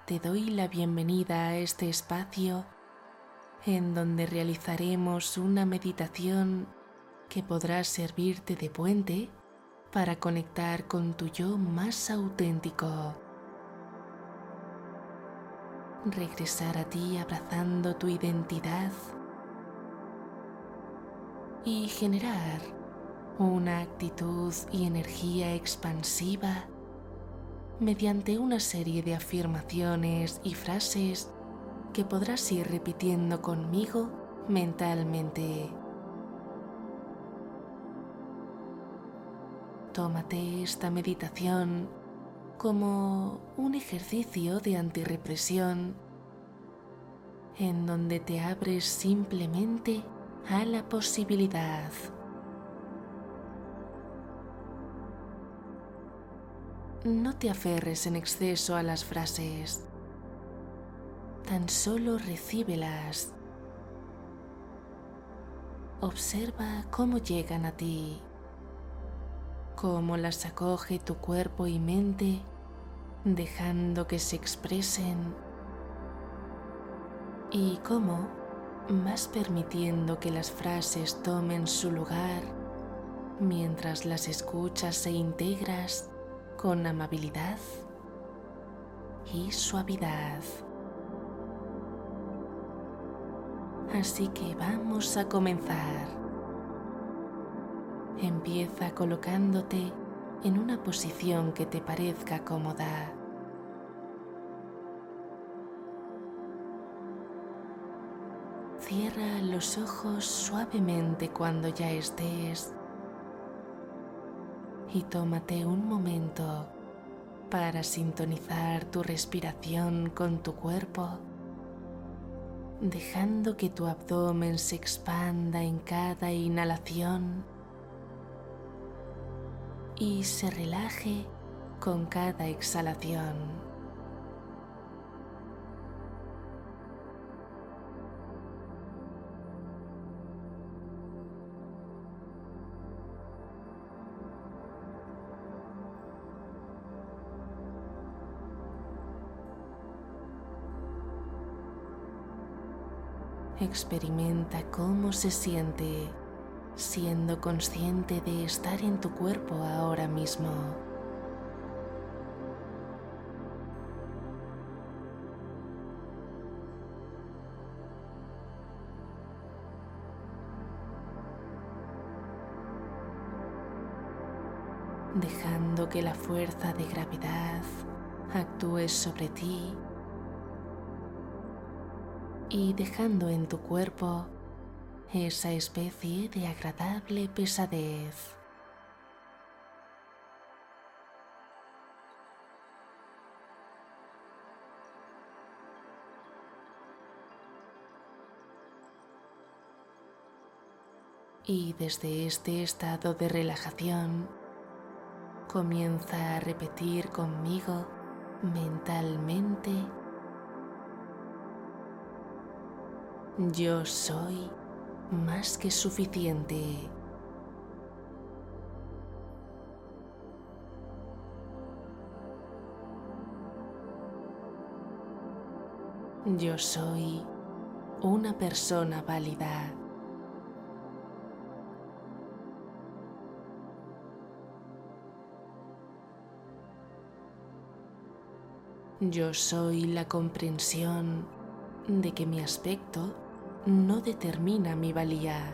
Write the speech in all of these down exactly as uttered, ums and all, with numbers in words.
te doy la bienvenida a este espacio en donde realizaremos una meditación que podrá servirte de puente para conectar con tu yo más auténtico. Regresar a ti abrazando tu identidad y generar una actitud y energía expansiva mediante una serie de afirmaciones y frases que podrás ir repitiendo conmigo mentalmente. Tómate esta meditación como un ejercicio de antirrepresión en donde te abres simplemente a la posibilidad. No te aferres en exceso a las frases, tan solo recíbelas. Observa cómo llegan a ti, cómo las acoge tu cuerpo y mente, dejando que se expresen, y cómo vas permitiendo que las frases tomen su lugar mientras las escuchas e integras con amabilidad y suavidad. Así que vamos a comenzar. Empieza colocándote en una posición que te parezca cómoda. Cierra los ojos suavemente cuando ya estés y tómate un momento para sintonizar tu respiración con tu cuerpo, dejando que tu abdomen se expanda en cada inhalación y se relaje con cada exhalación. Experimenta cómo se siente siendo consciente de estar en tu cuerpo ahora mismo. Dejando que la fuerza de gravedad actúe sobre ti y dejando en tu cuerpo esa especie de agradable pesadez. Y desde este estado de relajación, comienza a repetir conmigo mentalmente: yo soy más que suficiente. Yo soy una persona válida. Yo soy la comprensión de que mi aspecto no determina mi valía.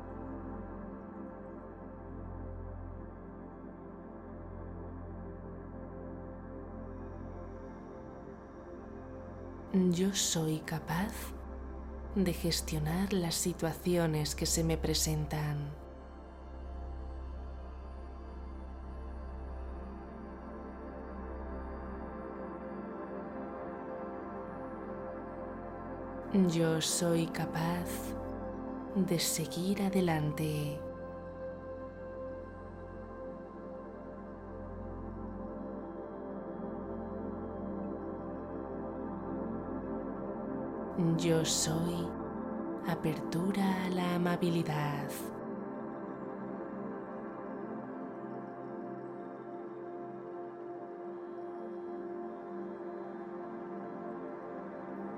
Yo soy capaz de gestionar las situaciones que se me presentan. Yo soy capaz de seguir adelante. Yo soy apertura a la amabilidad.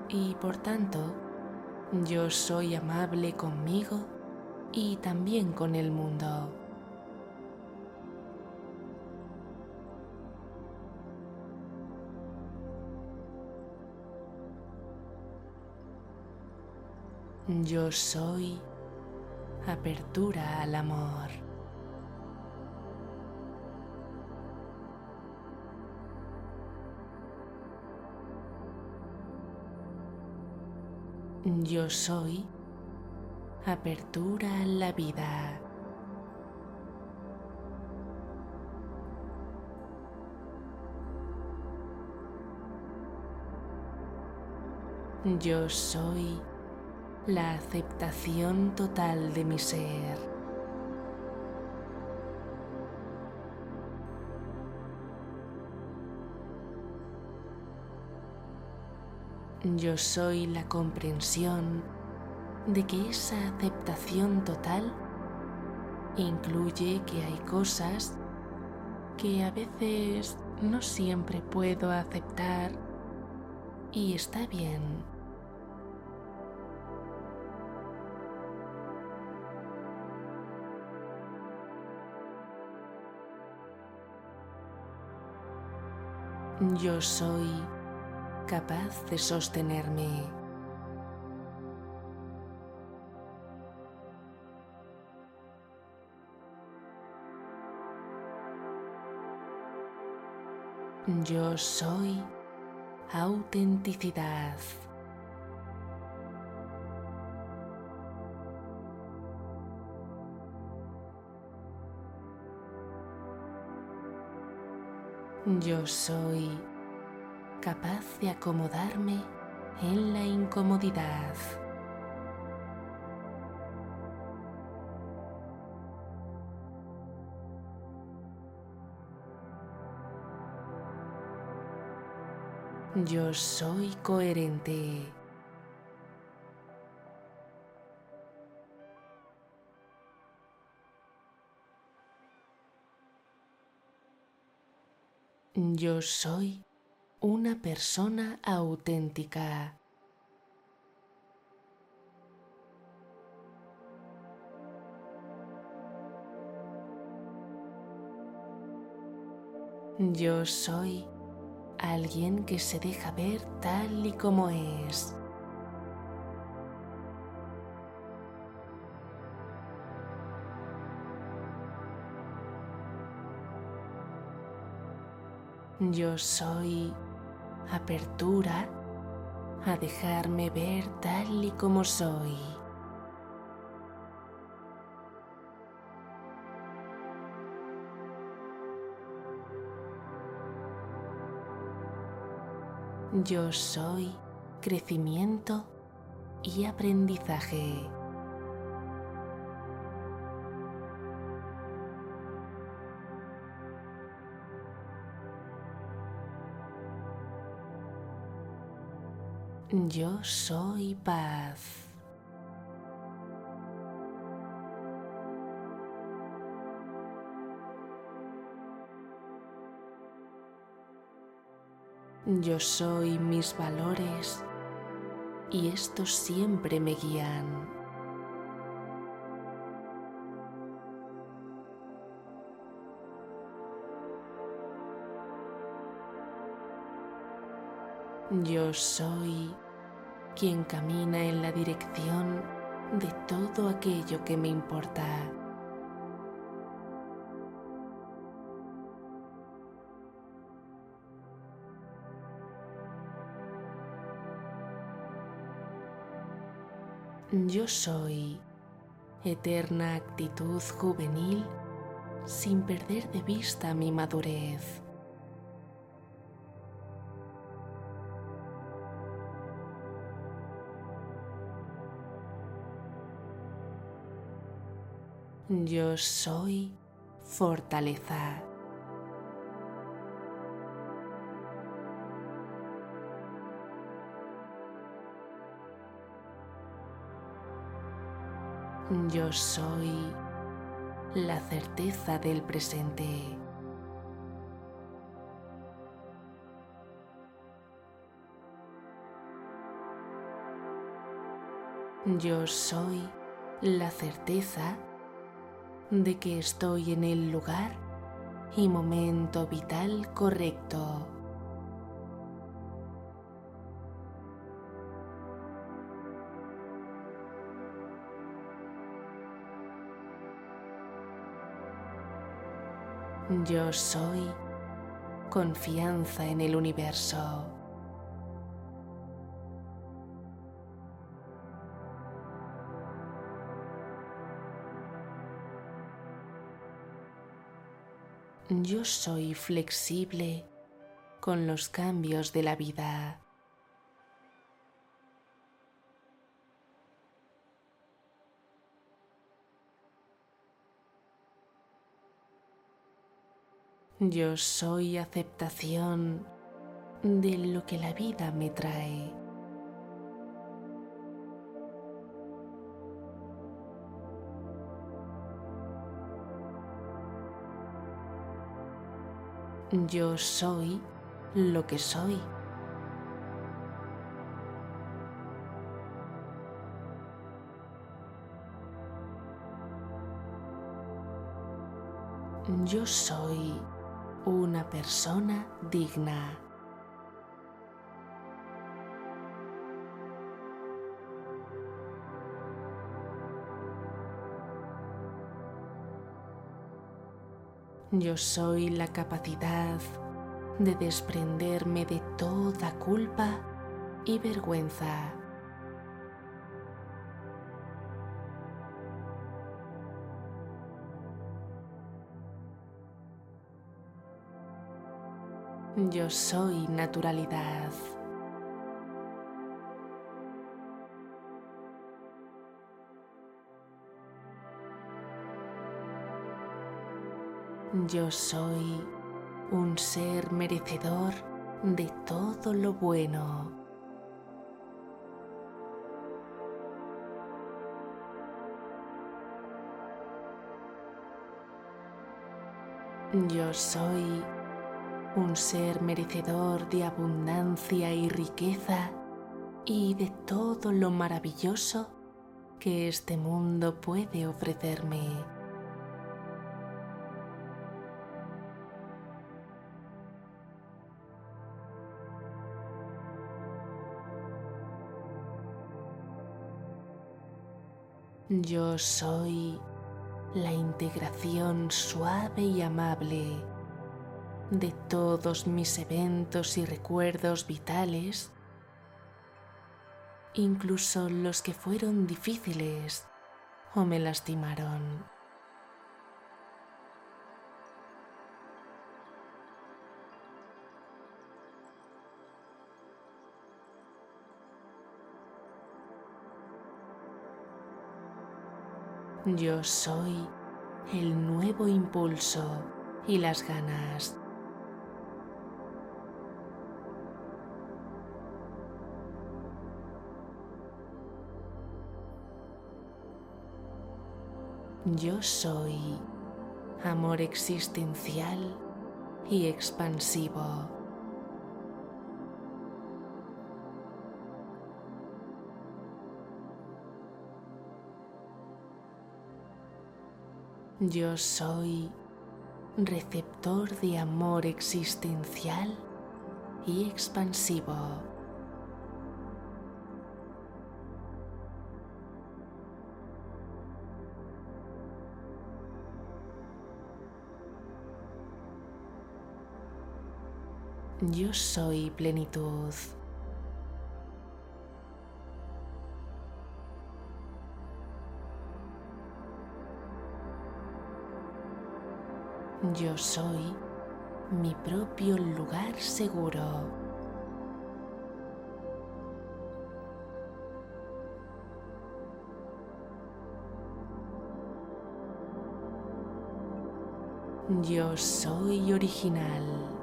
y por tanto yo soy amable conmigo y también con el mundo. Yo soy apertura al amor. Yo soy apertura a la vida. Yo soy la aceptación total de mi ser. Yo soy la comprensión de que esa aceptación total incluye que hay cosas que a veces no siempre puedo aceptar y está bien. Yo soy capaz de sostenerme. Yo soy autenticidad. Yo soy capaz de acomodarme en la incomodidad. Yo soy coherente. Yo soy una persona auténtica. Yo soy alguien que se deja ver tal y como es. Yo soy apertura a dejarme ver tal y como soy. Yo soy crecimiento y aprendizaje. Yo soy paz. Yo soy mis valores y estos siempre me guían. Yo soy quien camina en la dirección de todo aquello que me importa. Yo soy eterna actitud juvenil sin perder de vista mi madurez. Yo soy fortaleza. Yo soy la certeza del presente. Yo soy la certeza de que estoy en el lugar y momento vital correcto. Yo soy confianza en el universo. Yo soy flexible con los cambios de la vida. Yo soy aceptación de lo que la vida me trae. Yo soy lo que soy. Yo soy una persona digna. Yo soy la capacidad de desprenderme de toda culpa y vergüenza. Yo soy naturalidad. Yo soy un ser merecedor de todo lo bueno. Yo soy un ser merecedor de abundancia y riqueza y de todo lo maravilloso que este mundo puede ofrecerme. Yo soy la integración suave y amable de todos mis eventos y recuerdos vitales, incluso los que fueron difíciles o me lastimaron. Yo soy el nuevo impulso y las ganas. Yo soy amor existencial y expansivo. Yo soy receptor de amor existencial y expansivo. Yo soy plenitud. Yo soy mi propio lugar seguro. Yo soy original.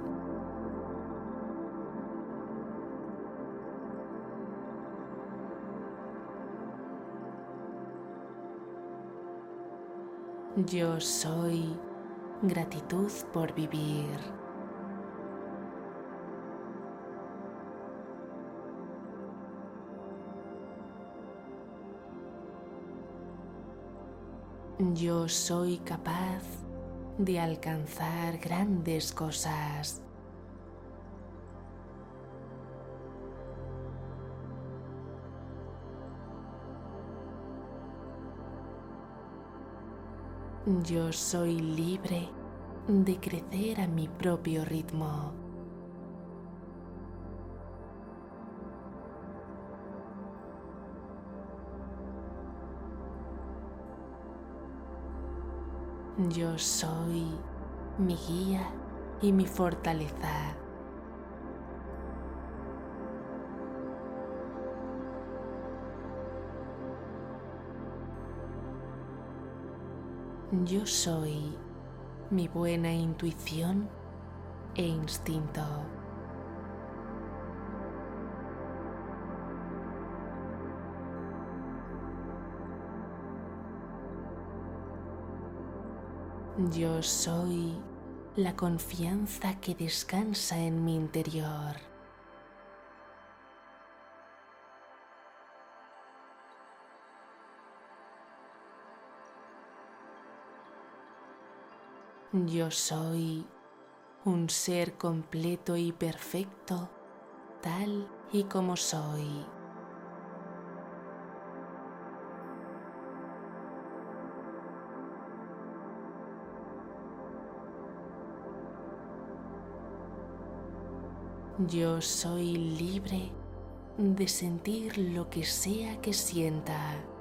Yo soy gratitud por vivir. Yo soy capaz de alcanzar grandes cosas. Yo soy libre de crecer a mi propio ritmo. Yo soy mi guía y mi fortaleza. Yo soy mi buena intuición e instinto. Yo soy la confianza que descansa en mi interior. Yo soy un ser completo y perfecto, tal y como soy. Yo soy libre de sentir lo que sea que sienta.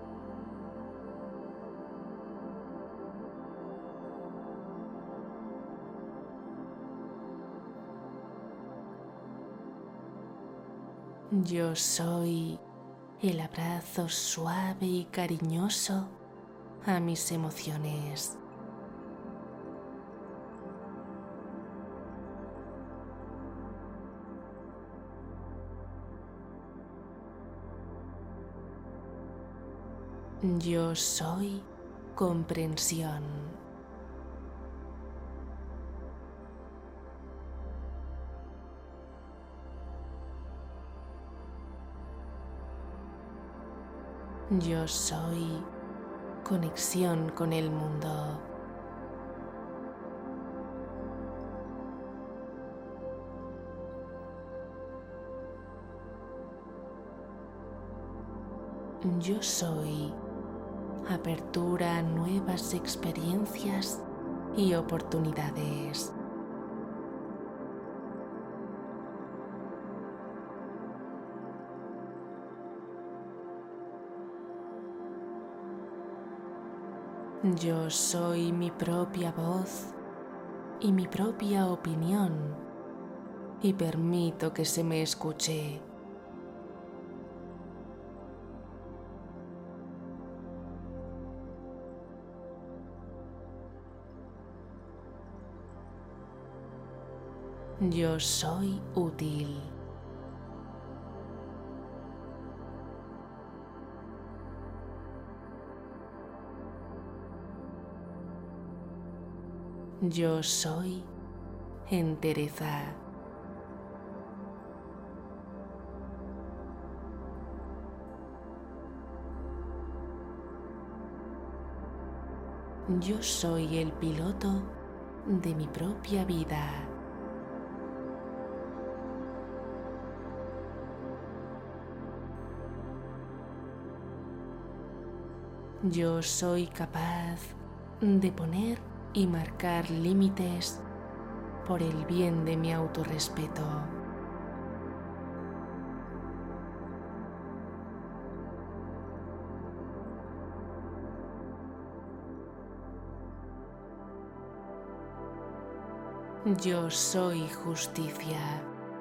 Yo soy el abrazo suave y cariñoso a mis emociones. Yo soy comprensión. Yo soy conexión con el mundo. Yo soy apertura a nuevas experiencias y oportunidades. Yo soy mi propia voz y mi propia opinión y permito que se me escuche. Yo soy útil. Yo soy entereza. Yo soy el piloto de mi propia vida. Yo soy capaz de poner y marcar límites por el bien de mi autorrespeto. Yo soy justicia.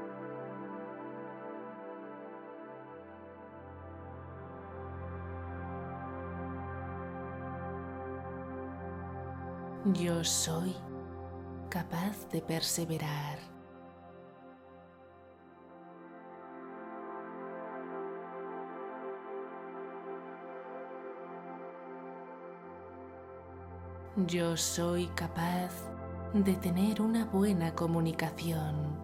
Yo soy capaz de perseverar. Yo soy capaz de tener una buena comunicación.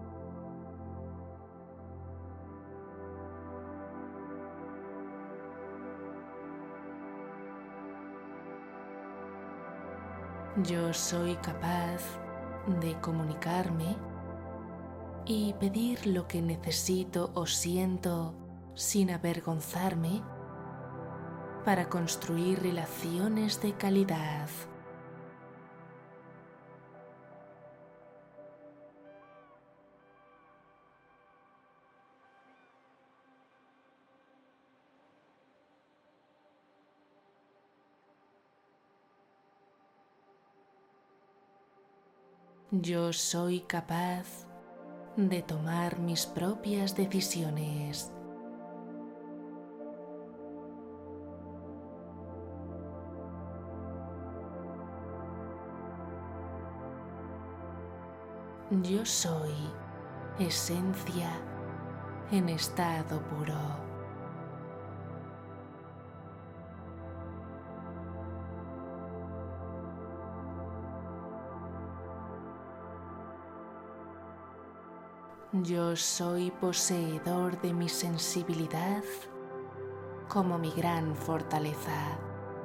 Yo soy capaz de comunicarme y pedir lo que necesito o siento sin avergonzarme para construir relaciones de calidad. Yo soy capaz de tomar mis propias decisiones. Yo soy esencia en estado puro. Yo soy poseedor de mi sensibilidad como mi gran fortaleza.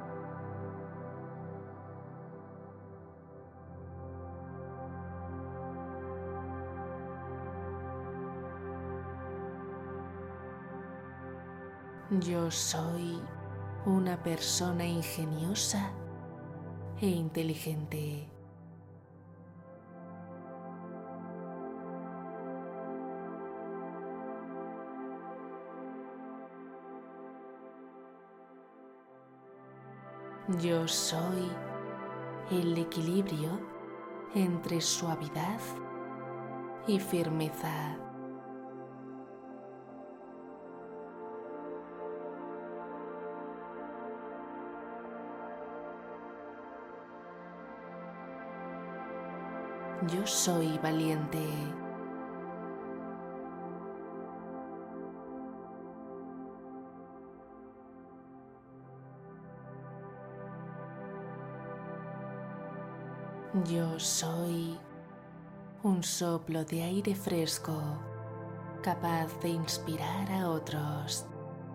Yo soy una persona ingeniosa e inteligente. Yo soy el equilibrio entre suavidad y firmeza. Yo soy valiente. Yo soy un soplo de aire fresco, capaz de inspirar a otros.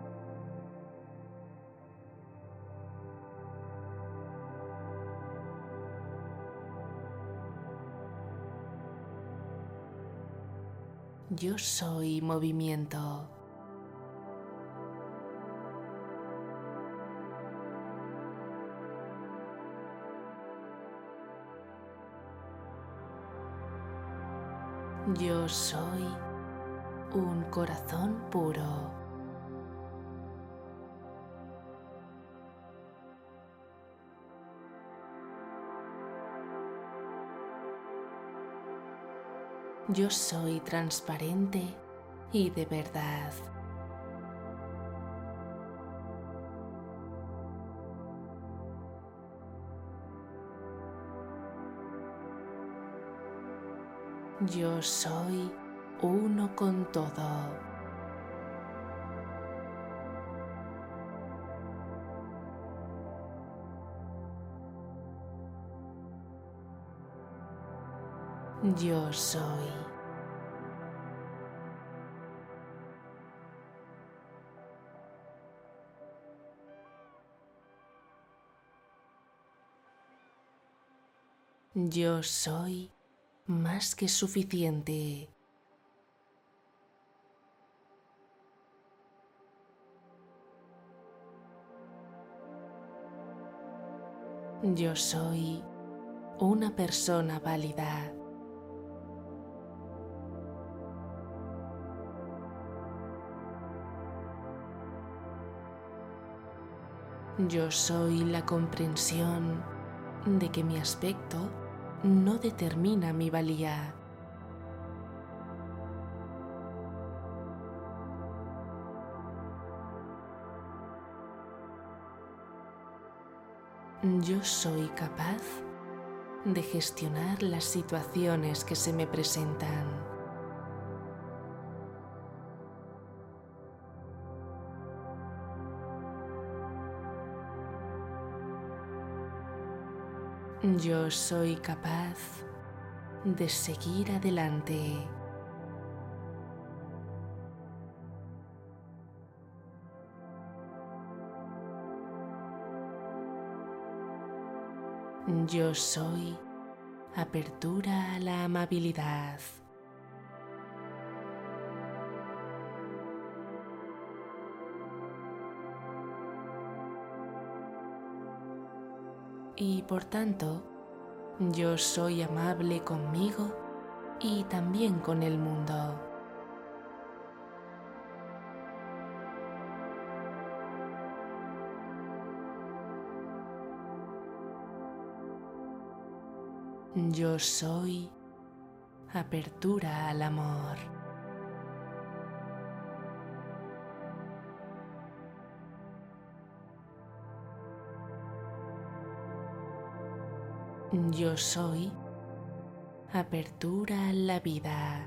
Yo soy movimiento. Yo soy un corazón puro. Yo soy transparente y de verdad. Yo soy uno con todo. Yo soy. Yo soy más que suficiente. Yo soy una persona válida. Yo soy la comprensión de que mi aspecto no determina mi valía. Yo soy capaz de gestionar las situaciones que se me presentan. Yo soy capaz de seguir adelante. Yo soy apertura a la amabilidad. Y por tanto, yo soy amable conmigo y también con el mundo. Yo soy apertura al amor. Yo soy apertura a la vida.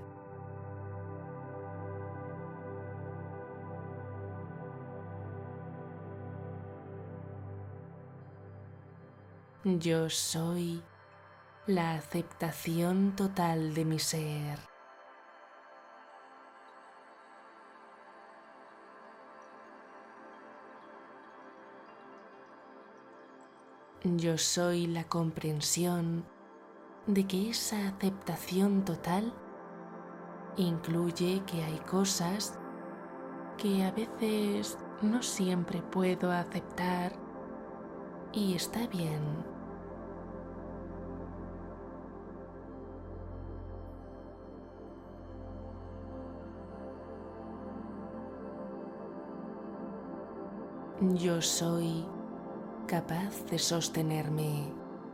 Yo soy la aceptación total de mi ser. Yo soy la comprensión de que esa aceptación total incluye que hay cosas que a veces no siempre puedo aceptar y está bien. Yo soy capaz de sostenerme.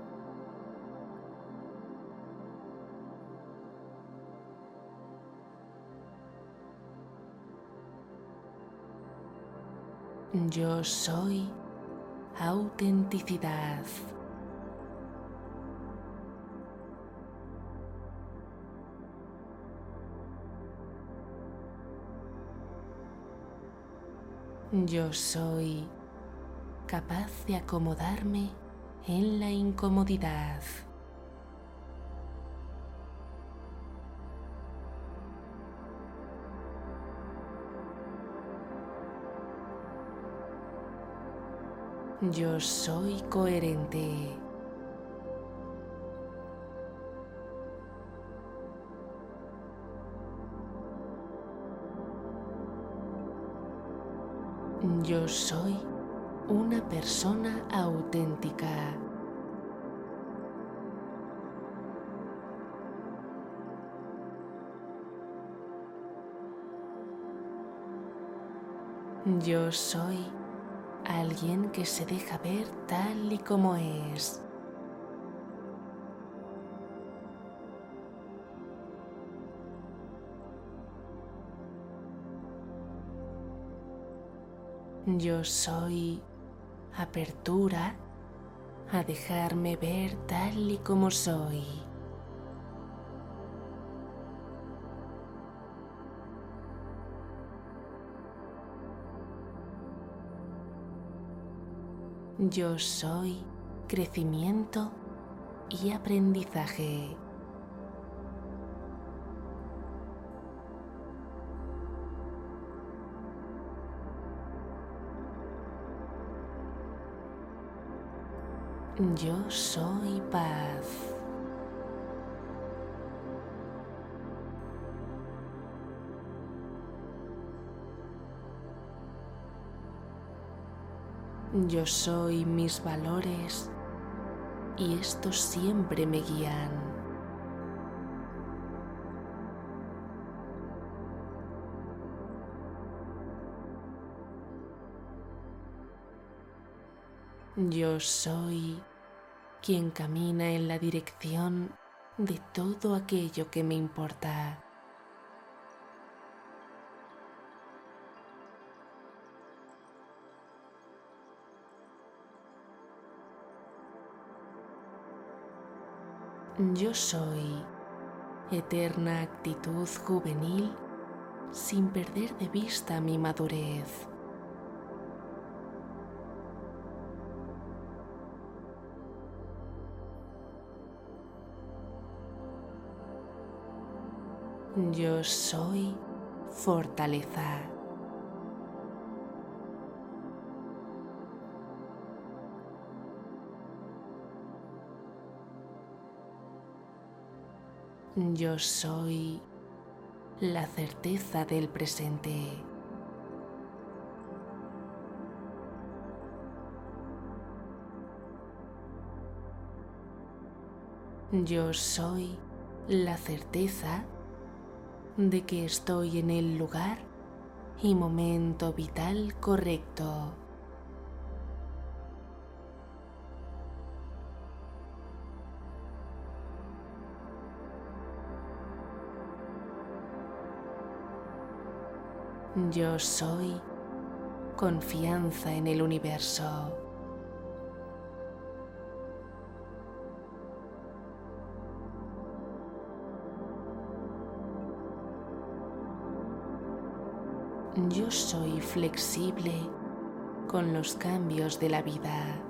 Yo soy autenticidad. Yo soy capaz de acomodarme en la incomodidad. Yo soy coherente. Yo soy una persona auténtica. Yo soy alguien que se deja ver tal y como es. Yo soy apertura a dejarme ver tal y como soy. Yo soy crecimiento y aprendizaje. Yo soy paz. Yo soy mis valores y estos siempre me guían. Yo soy quien camina en la dirección de todo aquello que me importa. Yo soy eterna actitud juvenil sin perder de vista mi madurez. Yo soy fortaleza. Yo soy la certeza del presente. Yo soy la certeza de que estoy en el lugar y momento vital correcto. Yo soy confianza en el universo. Yo soy flexible con los cambios de la vida.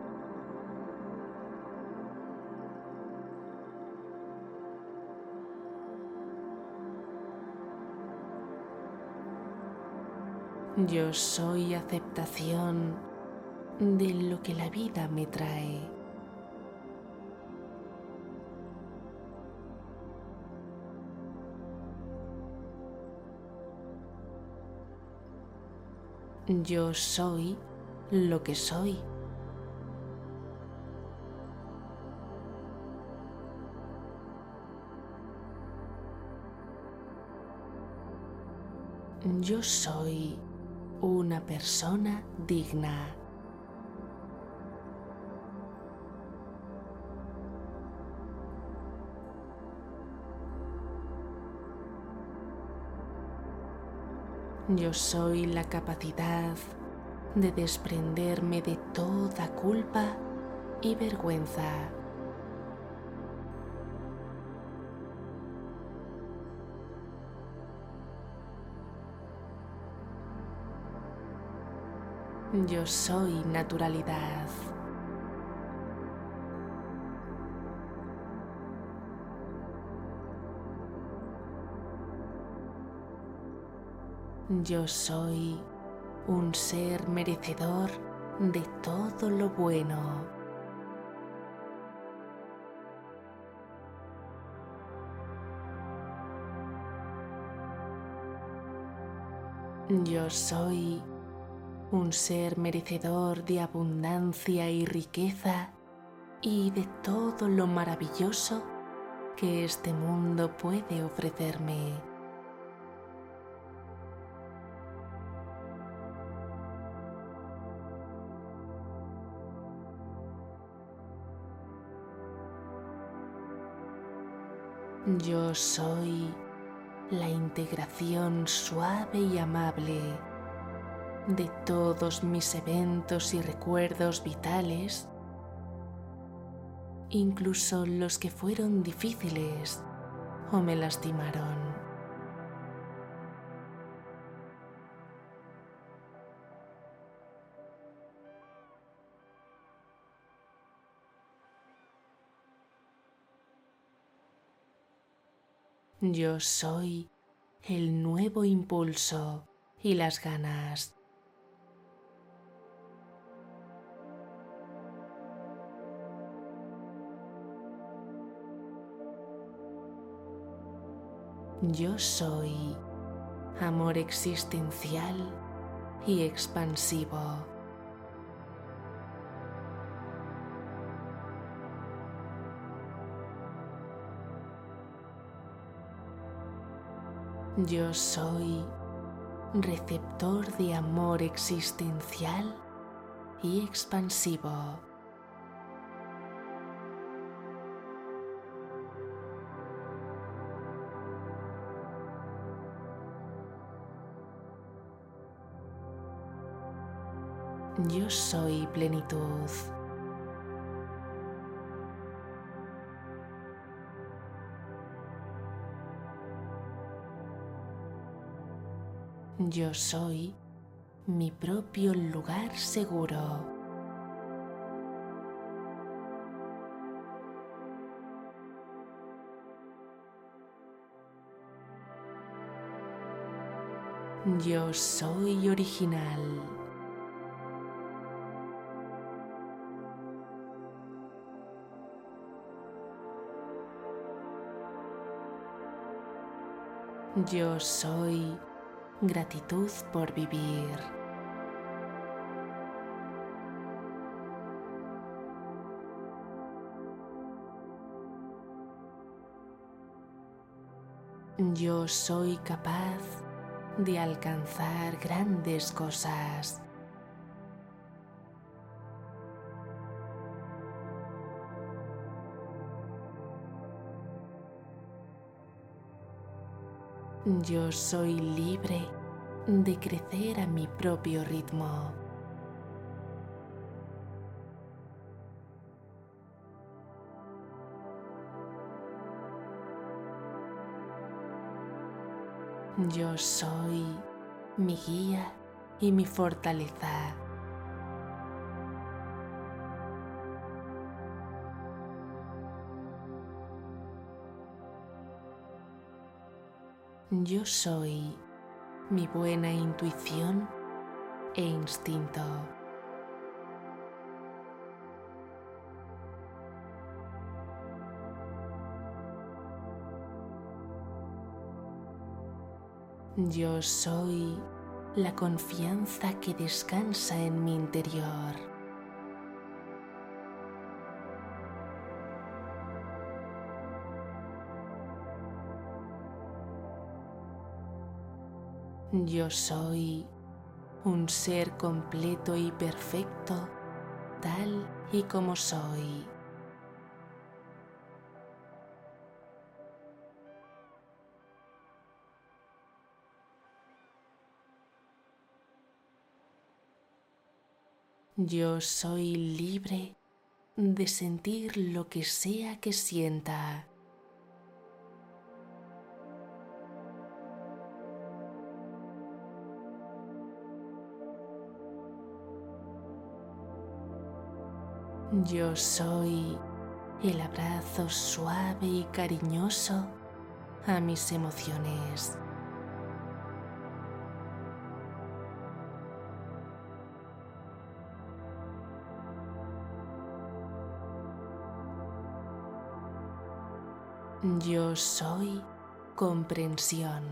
Yo soy aceptación de lo que la vida me trae. Yo soy lo que soy. Yo soy una persona digna. Yo soy la capacidad de desprenderme de toda culpa y vergüenza. Yo soy naturalidad. Yo soy un ser merecedor de todo lo bueno. Yo soy un ser merecedor de abundancia y riqueza y de todo lo maravilloso que este mundo puede ofrecerme. Yo soy la integración suave y amable de todos mis eventos y recuerdos vitales, incluso los que fueron difíciles o me lastimaron. Yo soy el nuevo impulso y las ganas. Yo soy amor existencial y expansivo. Yo soy receptor de amor existencial y expansivo. Yo soy plenitud. Yo soy mi propio lugar seguro. Yo soy original. Yo soy gratitud por vivir. Yo soy capaz de alcanzar grandes cosas. Yo soy libre de crecer a mi propio ritmo. Yo soy mi guía y mi fortaleza. Yo soy mi buena intuición e instinto. Yo soy la confianza que descansa en mi interior. Yo soy un ser completo y perfecto, tal y como soy. Yo soy libre de sentir lo que sea que sienta. Yo soy el abrazo suave y cariñoso a mis emociones. Yo soy comprensión.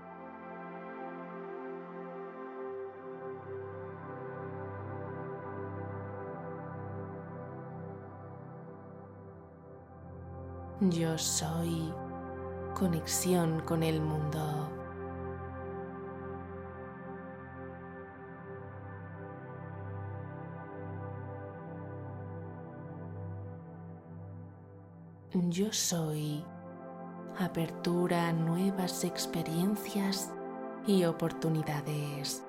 Yo soy conexión con el mundo. Yo soy apertura a nuevas experiencias y oportunidades.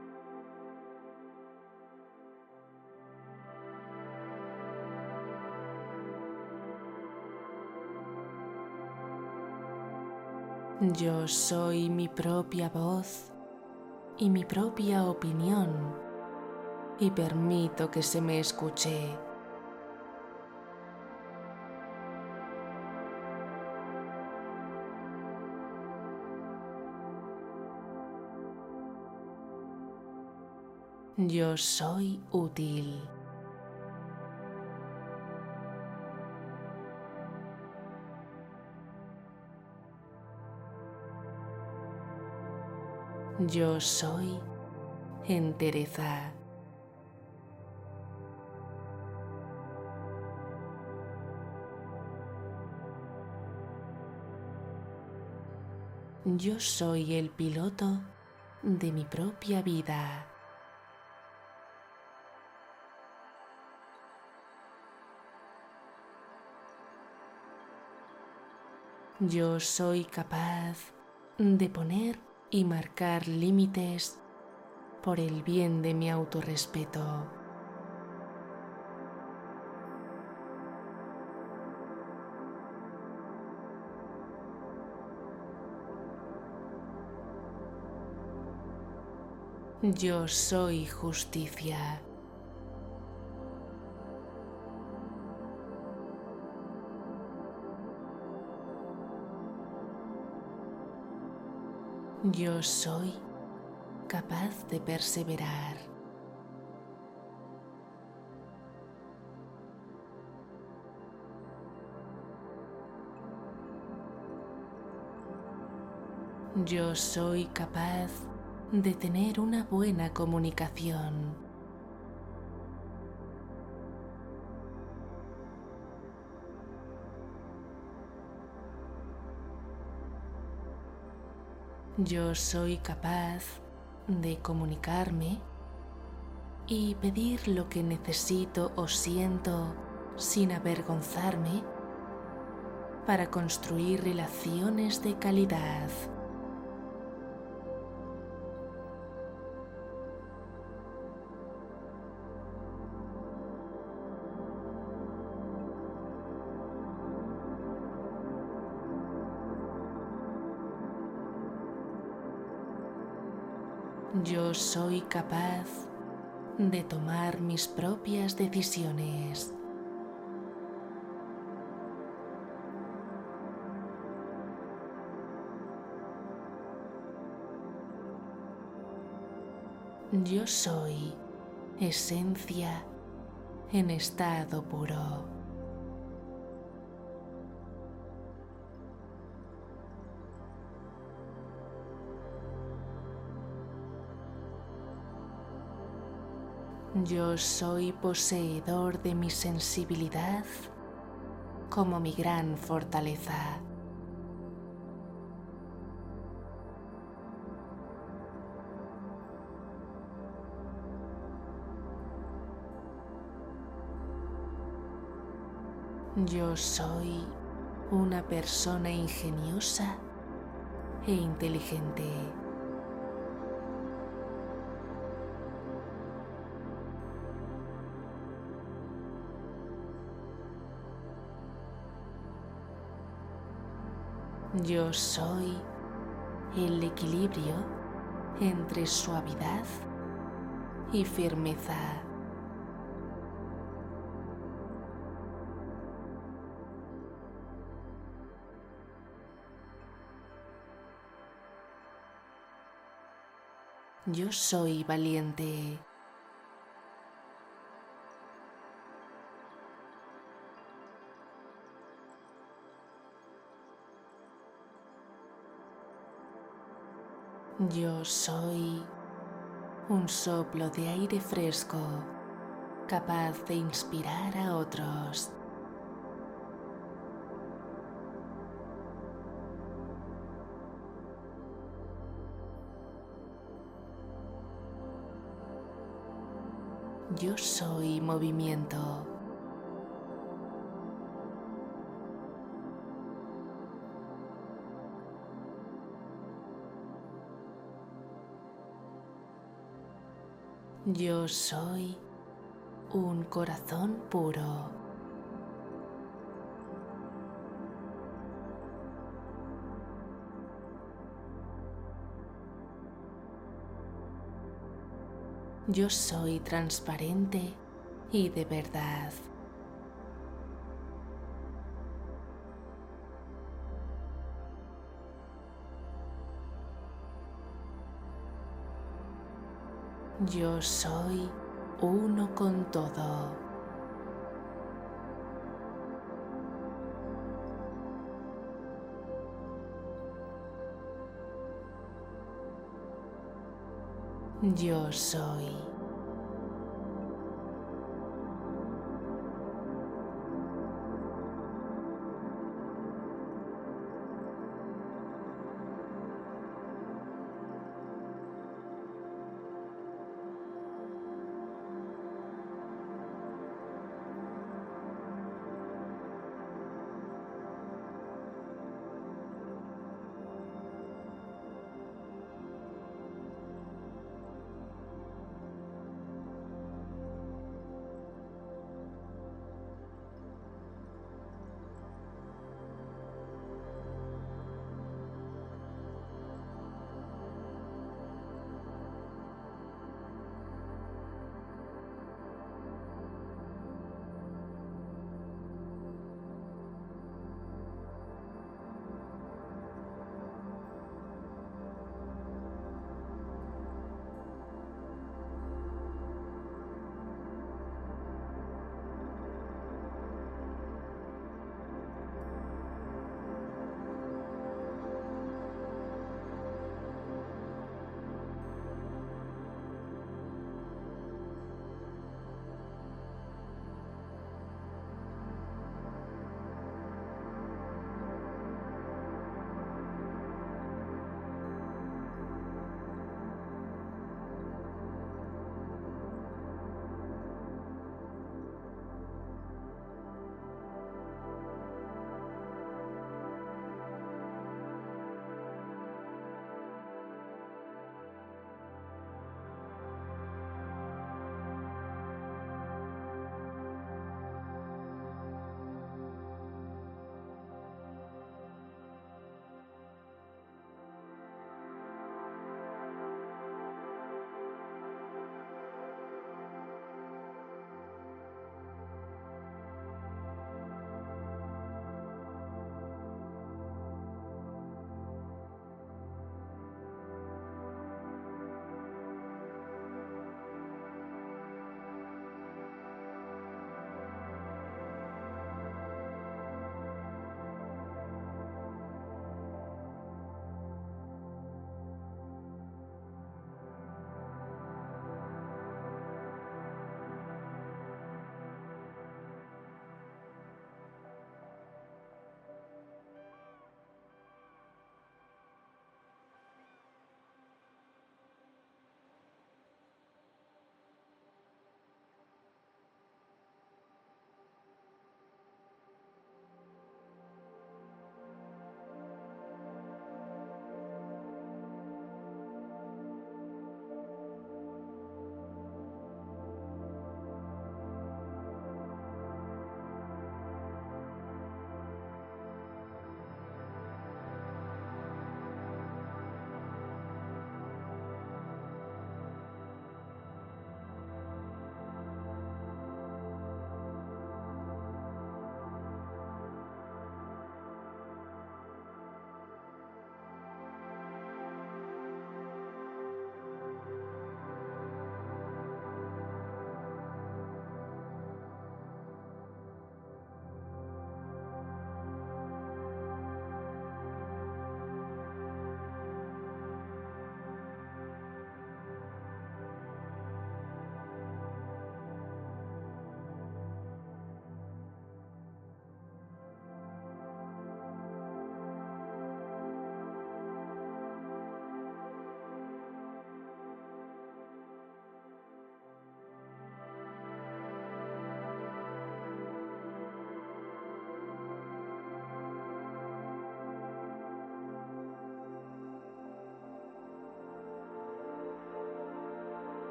Yo soy mi propia voz y mi propia opinión y permito que se me escuche. Yo soy útil. Yo soy entereza. Yo soy el piloto de mi propia vida. Yo soy capaz de poner y marcar límites por el bien de mi autorrespeto. Yo soy justicia. Yo soy capaz de perseverar. Yo soy capaz de tener una buena comunicación. Yo soy capaz de comunicarme y pedir lo que necesito o siento sin avergonzarme para construir relaciones de calidad. Yo soy capaz de tomar mis propias decisiones. Yo soy esencia en estado puro. Yo soy poseedor de mi sensibilidad como mi gran fortaleza. Yo soy una persona ingeniosa e inteligente. Yo soy el equilibrio entre suavidad y firmeza. Yo soy valiente. Yo soy un soplo de aire fresco, capaz de inspirar a otros. Yo soy movimiento. Yo soy un corazón puro. Yo soy transparente y de verdad. Yo soy uno con todo. Yo soy